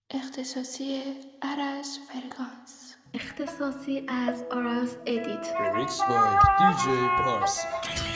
اختصاصی عرض فرکانس. اختصاصی از آراس ادیت. Remix by DJ Parsa.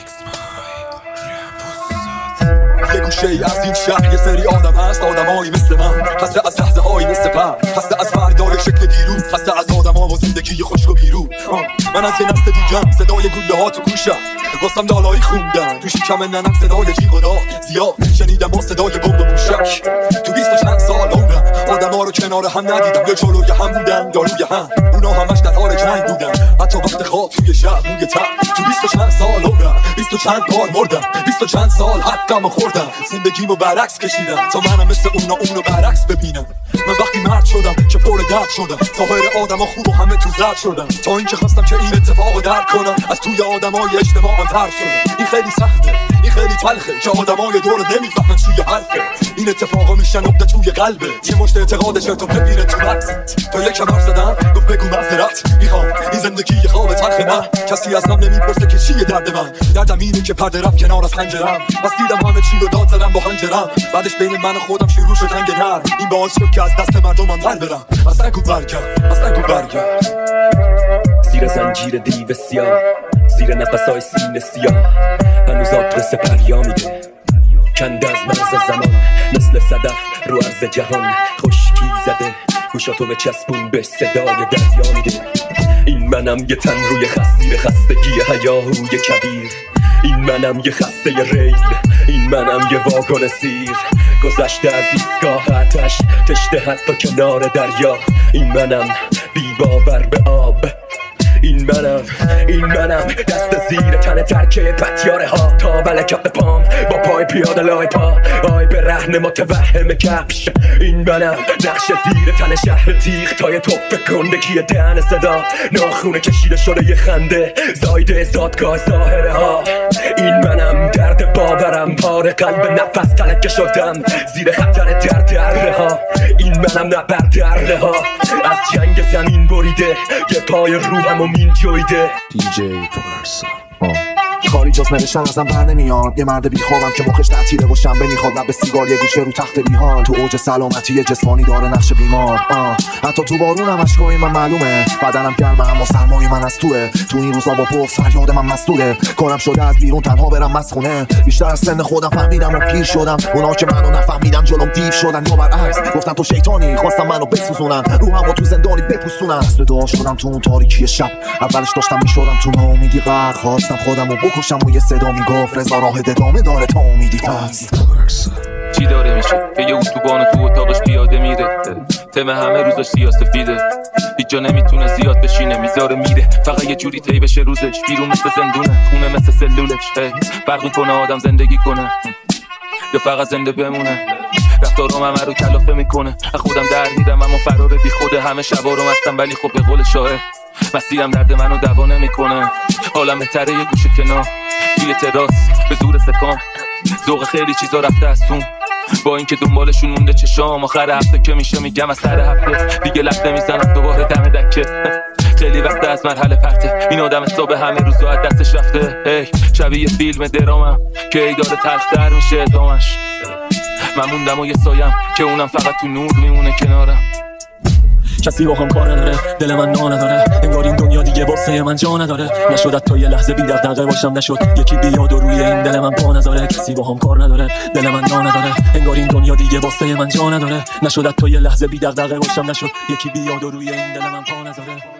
یه گوشه ای از این شهر یه سری آدم هست، آدمایی مثل من، خسته از لحظه هایی مثل پر، خسته از فردای شکل دیروز، خسته از آدم ها و زندگی خشک و بیرو. من از یه نسل دیگم، صدای گوله ها تو گوشم، واسم دالایی خوندن تو شکم ننم، صدای جیغ و داد زیاد شنیدم و صدای بمب و موشک. تو 20 و چند سال عمرم آدم ها رو کنار هم ندیدم، یا جلوی هم بودن یا روی هم، اونا همش در حال جنگ بودن، حتی وقت خواب توی شب روی تخت. تو 20 و چند سال عمرم 20 و چند بار مردم، 20 و چند سال حقم خوردم، زندگیمو برعکس کشیدم تا منم مثل اونا اونو برعکس ببینم. من وقتی مرد شدم که پر درد شدم، ظاهر آدما خوب و همه تو زرد شدم، تا اینکه خواستم که این اتفاقو درک کنم، از توی آدمای اشتباهم طرد شدم. این خیلی سخته، این خیلی تلخه که آدمای دور نمیفهمن چوی حرفه. این اتفاقا میشن نقطه توی قلبه، یه مشت اعتقادش تو ببینه تو مغزت. تا یک حرف زدم گفت بگو معذرت میخوام، این زندگی خواب تلخه نه، کسی از من نمیپرسه که چیه درد من. دردم اینه که پرده رفت کنار از پنجرم، بس دیدم همه چی رو داد زدم با خنجرم، بعدش بین من و خودم شروع شد جنگ نرم. این باعث شد که از دست مردمم در برم، اصلا گو برگرد زیر زنجیر دیو سیاه، زیر نفسای سینه سیاه، هنوز آدرس پریا میده، کند از مرز زمان، مثل صدف رو عرض جهان، خشکی زده گوشاتو به چسبون به صدای دریا میده. این منم یه تن روی خستیر خستگی هیاهوی کبیر، این منم یه خسته ریل، این منم یه واگن سیر، گذشته از ایستگاه آتش، تشته حتی کنار دریا. این منم بی باور به آب، این منم دست زیر تن ترکه پتیاره ها، تا ول کف پام با پای پیاده لای پا، آی به رهن متوهم کفش. این منم نقش زیر تن شهر تیغ، تای توف کندگی دهن صدا، ناخونه کشیده شده یه خنده، زایده زادگاه ظاهره ها. این منم درد باورم، پاره قلب نفس تلکه شدم، زیر خطر دره ها. این منم نبردره ها، از جنگ زمین بریده، یه پای روحم و مین جویده. DJ Parsa. کاری جز نوشتن ازم بر نمیاد، یه مرد بیخوابم که مخش تعطیله و شنبه میخواد، لب سیگار یه گوشه رو تخت بیحال، تو اوج سلامتی جسمانی داره نقش بیمار. حتی تو بارونم اشکای من معلومه، بدنم گرمه اما سرمای من از توه، تو این روزا با پف فریاد من مسئوله، کارم شده از بیرون تنها برم مسخونه، بیشتر از سن خودم فهمیدم و پیر شدم، اونا که منو نفهمیدن جلوم دیو شدن، یا برعکس گفتن تو شیطانی، خواستم منو بسوزونن، روحمو تو زندانی بپوسونن. دست دعا شدم تو اون تاریکی شب، اولش داشتم میشدم تو ناامیدی غرق، خواستم خودمو بکشم و یه صدا میگفت رضا راه ادامه داره تا امیدی هست. چی داره میشه که یه اتوبان تو اتاقش پیاده میره، تم همه روزش سیاه‌سفیده، هیچ جا نمیتونه زیاد بشینه، میذاره میره فقط یه جوری طی بشه روزش، بیرون مثل زندونه، خونه مثل سلولش، فرق میکنه آدم زندگی کنه یا فقط زنده بمونه. رفتارم همه رو کلافه میکنه، خودم در میدم اما فرار بی خوده، همه شبا رو مستم ولی خب به قول شاعر مسیرم درد منو دوا نمیکنه. حالم بهتره یه گوشه کنار توی تراس به زور سکان، ذوق خیلی چیزا رفته از تون، با اینکه دنبالشون مونده چشام، آخر هفته که میشه میگم از سر هفته دیگه لب نمیزنم دوباره دم دکه. خیلی وقت از مرحله پرته، این آدم حساب همه روزا از دستش رفته، شبیه فیلم درامم که ای داره تلختر میشه ادامش. من موندم و یه سایم که اونم فقط تو نور میمونه کنارم. کسی با هم کار نداره، دل من نا نداره، انگار این دنیا دیگه واسه من جا نداره، نشد تا یه لحظه بی دغدغه باشم، نشد یکی بیاد و روی این دل من پا نذاره. کسی با هم کار نداره، دل من نا نداره، انگار این دنیا دیگه واسه من جا نداره، نشد تا یه لحظه بی دغدغه باشم، نشد یکی بیاد و روی این دل من پا نذاره.